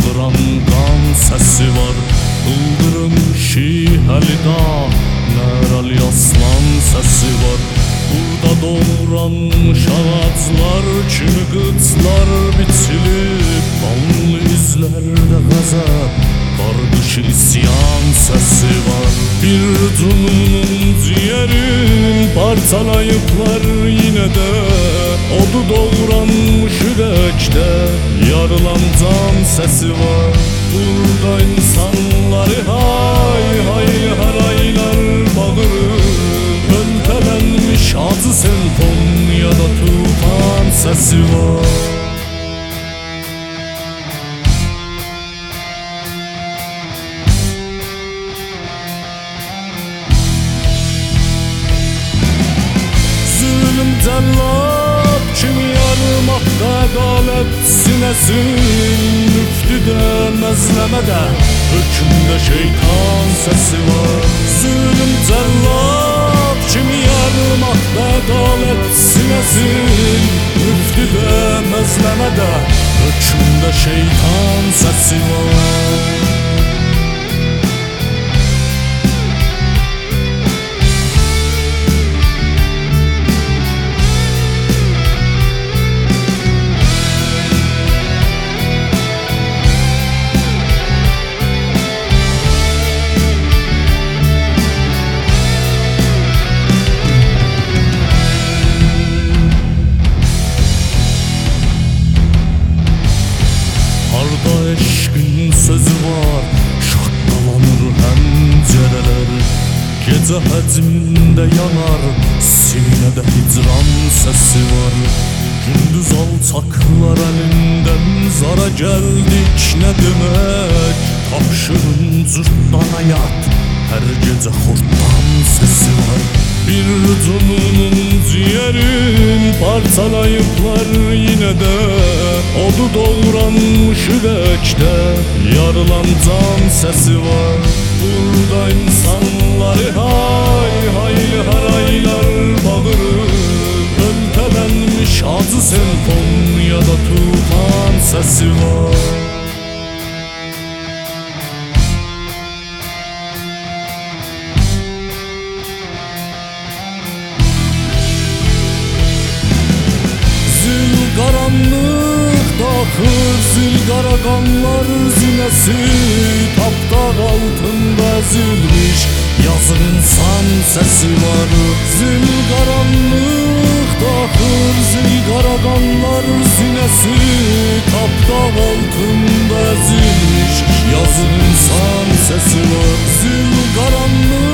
Bağıran qan səsi var, ıldırım şihəli dağ, Nərəli aslan səsi var. Burada doğranmış ağaclar kimi qıçlar biçilib, qanlı izlərdə qəzəb, qardışı isyan səsi var. Bir cununun ciğerin parçalayıblar yine de, odu doğranmış ürəkdə yarılan can səsi var. Burada insanları hay hay haraylar bağırır, pöltelenmiş acı senfon ya da tufan sesi var. Zulüm cellat kimi yarmakta adalet sinesin, müftüde mezlemede hükümde şeytan sesi var. Zulüm cellat kimi yarmakta adalet sinesin, müftüde mezlemede hükümde şeytan sesi var. Eşkin sözü var, şaqqalanır həncərələr, gecə həcmində yanar, sinədə hicran səsi var. Gündüz alçaqlar əlindən zara gəldik nə demək, tapşırın cırtdan həyat, hər gecə xortdan səsi var. Bir cununun ciğerin parçalayıblar yine de, odu doğranmış ürəkdə yarılan can səsi var. Burada insanları hay hay haraylar bağırır, pöltelenmiş acı senfon ya da tufan səsi var. Karanlık dağır zilgara qanlar zinəsi, tapdağ altında ezilmiş yazın insan səsi var. Zilgaranlık dağır zilgara qanlar zinəsi, tapdağ altında ezilmiş yazın insan səsi var. Zilgaranlık